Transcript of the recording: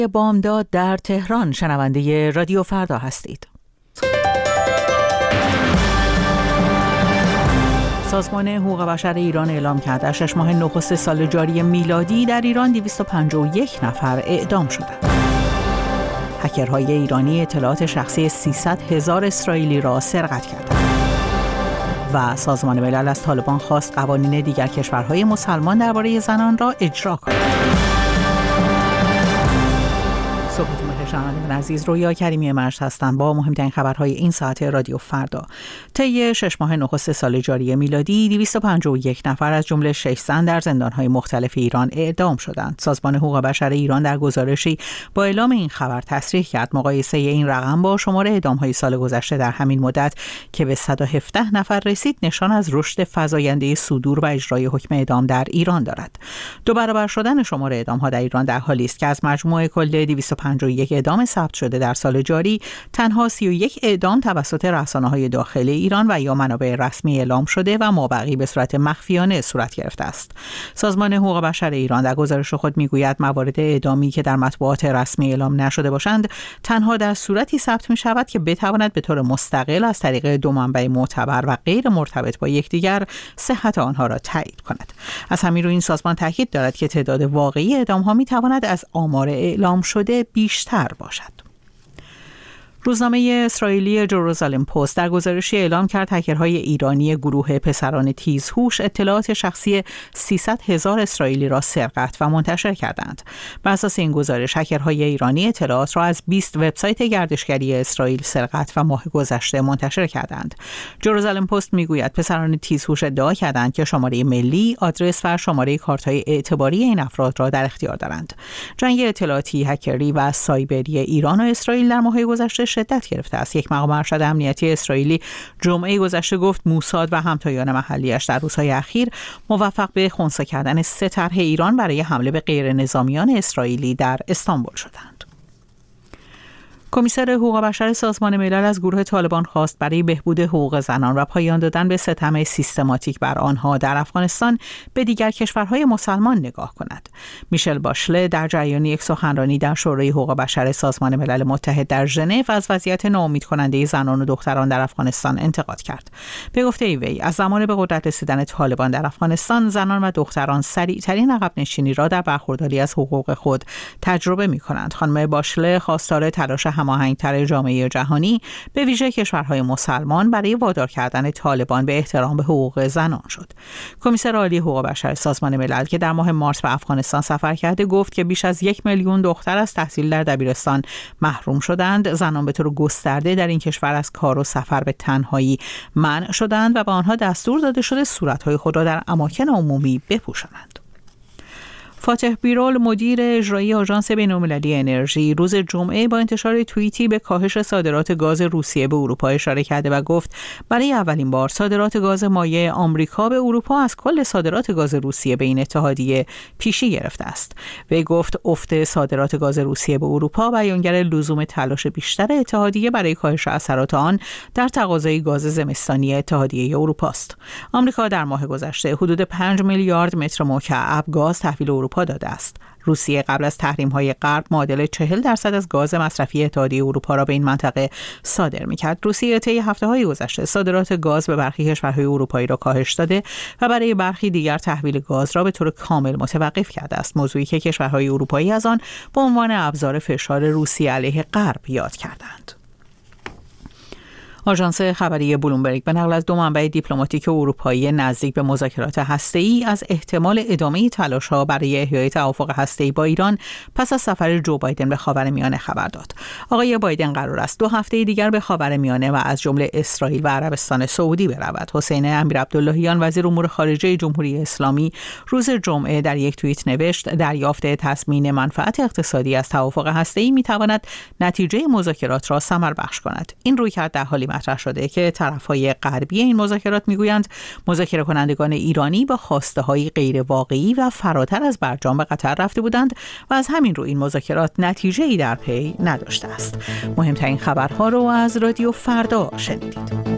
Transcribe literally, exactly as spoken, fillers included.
بامداد در تهران شنونده رادیو فردا هستید. سازمان حقوق بشر ایران اعلام کرد در شش ماه نخست سال جاری میلادی در ایران دویست و پنجاه و یک نفر اعدام شدند. هکرهای ایرانی اطلاعات شخصی سیصد هزار اسرائیلی را سرقت کردند. و سازمان ملل از طالبان خواست قوانین دیگر کشورهای مسلمان درباره زنان را اجرا کند. صبحتون بخیر شنوندگان عزیز، رویا کریمی مرج هستم با مهمترین خبرهای این ساعت رادیو فردا. طی شش ماه نخست سال جاری میلادی دویست و پنجاه و یک نفر از جمله شش زن در زندان‌های مختلف ایران اعدام شدند. سازمان حقوق بشر ایران در گزارشی با اعلام این خبر تصریح کرد مقایسه این رقم با شمار اعدام‌های سال گذشته در همین مدت که به صد و هفده نفر رسید نشان از رشد فزاینده صدور و اجرای حکم اعدام در ایران دارد. دو برابر شدن شمار اعدام‌ها در ایران در حالی است که از مجموع کل دویست و پنجاه و یک اعدام ثبت شده در سال جاری تنها سی و یک اعدام توسط رسانه‌های داخلی ایران و یا منابع رسمی اعلام شده و مابقی به صورت مخفیانه صورت گرفته است. سازمان حقوق بشر ایران در گزارش خود میگوید موارد اعدامی که در مطبوعات رسمی اعلام نشده باشند تنها در صورتی ثبت می شود که بتواند به طور مستقل از طریق دو منبع معتبر و غیر مرتبط با یکدیگر صحت آنها را تایید کند. از همین رو این سازمان تاکید دارد که تعداد واقعی اعدام ها می تواند از آمار اعلام شده بیشتر باشد. روزنامه اسرائیلی جروزالم پست در گزارشی اعلام کرد هکرهای ایرانی گروه پسران تیزهوش اطلاعات شخصی سیصد هزار اسرائیلی را سرقت و منتشر کردند. بر اساس این گزارش هکرهای ایرانی اطلاعات را از بیست وبسایت گردشگری اسرائیل سرقت و ماه گذشته منتشر کردند. جروزالم پست میگوید پسران تیزهوش ادعا کردند که شماره ملی، آدرس و شماره کارت‌های اعتباری این افراد را در اختیار دارند. جنگ اطلاعاتی، هکری و سایبری ایران و اسرائیل در ماه گذشته شدت گرفته است. یک مقام ارشد امنیتی اسرائیلی جمعه گذشته گفت موساد و همتایان محلیش در روزهای اخیر موفق به خنثی کردن سه طرح ایران برای حمله به غیر نظامیان اسرائیلی در استانبول شدند. کمیسر حقوق بشر سازمان ملل از گروه طالبان خواست برای بهبود حقوق زنان و پایان دادن به ستم سیستماتیک بر آنها در افغانستان به دیگر کشورهای مسلمان نگاه کند. میشل باشله در جریان یک سخنرانی در شورای حقوق بشر سازمان ملل متحد در ژنو از وضعیت ناامیدکننده زنان و دختران در افغانستان انتقاد کرد. به گفته وی از زمان به قدرت رسیدن طالبان در افغانستان زنان و دختران سریعترین عقب نشینی را در برخورداری از حقوق خود تجربه می‌کنند. خانم باشله خواستار تلاش هماهنگ‌تر جامعه جهانی به ویژه کشورهای مسلمان برای وادار کردن طالبان به احترام به حقوق زنان شد. کمیسر عالی حقوق بشر سازمان ملل که در ماه مارس به افغانستان سفر کرده گفت که بیش از یک میلیون دختر از تحصیل در دبیرستان محروم شدند. زنان به طور گسترده در این کشور از کار و سفر به تنهایی منع شدند و به آنها دستور داده شده صورت‌های خود را در اماکن عمومی بپوشانند. فاتح بیرول مدیر اجرایی آژانس بین‌المللی انرژی روز جمعه با انتشار توییتی به کاهش صادرات گاز روسیه به اروپا اشاره کرده و گفت برای اولین بار صادرات گاز مایع آمریکا به اروپا از کل صادرات گاز روسیه به این اتحادیه پیشی گرفته است. وی گفت افت صادرات گاز روسیه به اروپا بیانگر لزوم تلاش بیشتر اتحادیه برای کاهش اثرات آن در تقاضای گاز زمستانی اتحادیه اروپا است. آمریکا در ماه گذشته حدود پنج میلیارد متر مکعب گاز تحویل اروپا داده است. روسیه قبل از تحریم‌های غرب معادل چهل درصد از گاز مصرفی اتحادیه اروپا را به این منطقه صادر می‌کرد. روسیه طی هفته‌های گذشته صادرات گاز به برخی کشورهای اروپایی را کاهش داده و برای برخی دیگر تحویل گاز را به طور کامل متوقف کرده است، موضوعی که کشورهای اروپایی از آن به عنوان ابزار فشار روسیه علیه غرب یاد کردند. آژانس خبری بلومبرگ به نقل از دو منبع دیپلماتیک اروپایی نزدیک به مذاکرات هسته‌ای از احتمال ادامه تلاش‌ها برای احیای توافق هسته‌ای با ایران پس از سفر جو بایدن به خاورمیانه خبر داد. آقای بایدن قرار است دو هفته دیگر به خاورمیانه و از جمله اسرائیل و عربستان سعودی برود. حسین امیرعبداللهیان وزیر امور خارجه جمهوری اسلامی روز جمعه در یک توییت نوشت دریافت تضمین منفعت اقتصادی از توافق هسته‌ای می‌تواند نتیجه مذاکرات را ثمربخش کند. این رویکرد در حالی مطرح شده که طرف‌های غربی این مذاکرات میگویند مذاکره کنندگان ایرانی با خواسته‌های غیر واقعی و فراتر از برجام به قطر رفته بودند و از همین رو این مذاکرات نتیجه‌ای در پی نداشته است. مهمترین خبرها رو از رادیو فردا شنیدید.